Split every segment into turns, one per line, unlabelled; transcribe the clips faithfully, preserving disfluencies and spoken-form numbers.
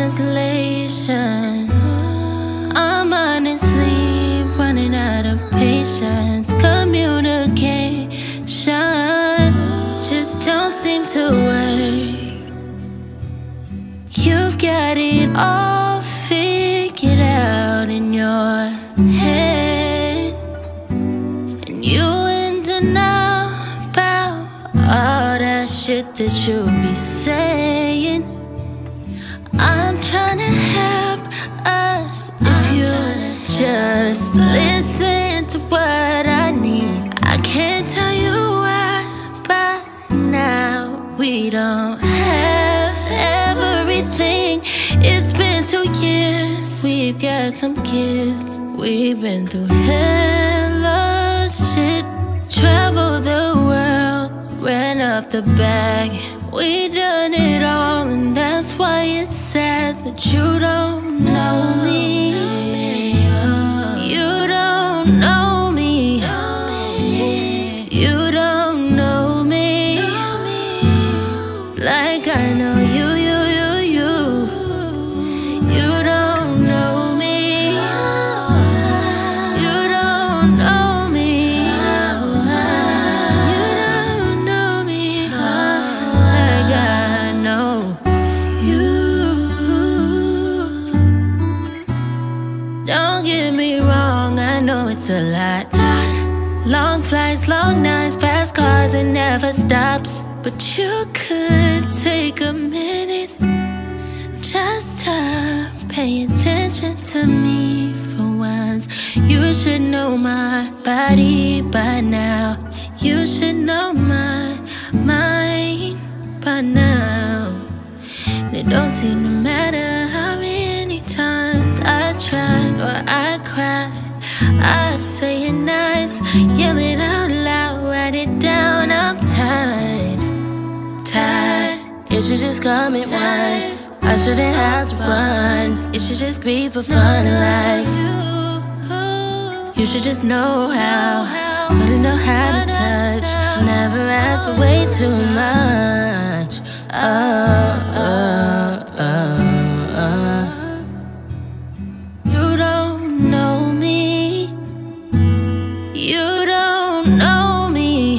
translation. I'm honestly running out of patience. Communication just don't seem to work. You've got it all figured out in your head, and you in denial about all that shit that you be saying. I'm trying to help us if you just listen to what I need. I can't tell you why, but now we don't have everything. It's been two years, we've got some kids. We've been through hella shit, traveled the world, ran up the bag. We done it all, and that's why it's sad that you don't know me. You don't know me. You don't know me like I know you, you, you, you. You don't know me. You don't know me. You don't know me like I know you. Don't get me wrong, I know it's a lot. Long flights, long nights, fast cars, it never stops. But you could take a minute just to pay attention to me for once. You should know my body by now. You should know my mind by now. And it don't seem to matter how many times I tried or I cried. I say it nice, yell it out loud, write it down. I'm tired, tired. It should just come at once. I shouldn't have to run. It should just be for fun, like you should just know how, really know how to touch. Never ask for way too much. Oh, oh, oh, oh. You don't know me. You don't know me.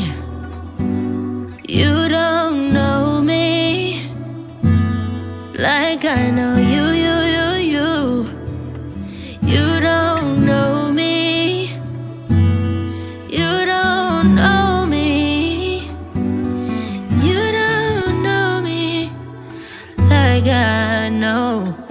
You don't know me like I know you, you, you, you. You don't know me. You don't know me. You don't know me like I know.